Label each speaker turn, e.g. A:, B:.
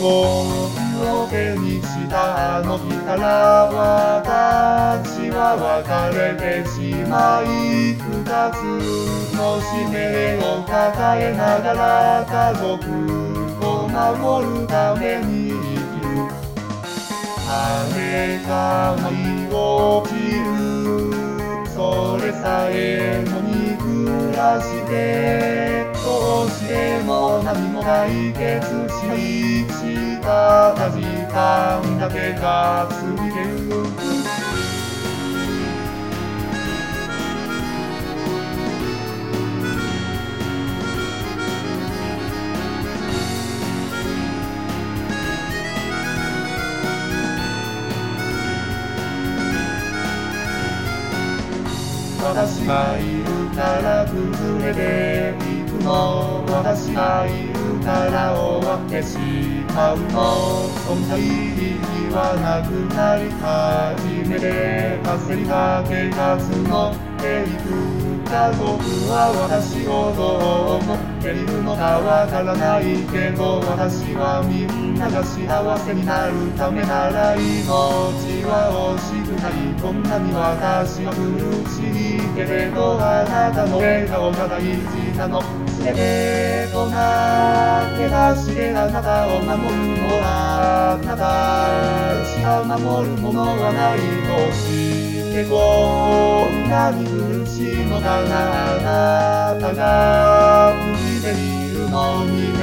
A: を手にしたあの日から私は別れてしまい、二つの使命を抱えながら家族を守るために生きる。誰かに落ちる、それさえも憎らしてどうしても何も解決した時間だけが過ぎてゆく。私がいるから崩れていくの、私がいるから終わってしまうの、そんな意義はなくなり始めて焦りだけが募っていく。家族は私をどう思っているのかわからないけど、私はみんなが幸せになるためなら命は惜しくない。こんなに私は苦しいけれど、あなたの笑顔が大事なの。全てとなって出してあなたを守るのはあなたしか守るものはない。どうしてこんなに苦しいのかな、あなたが無事でいるのに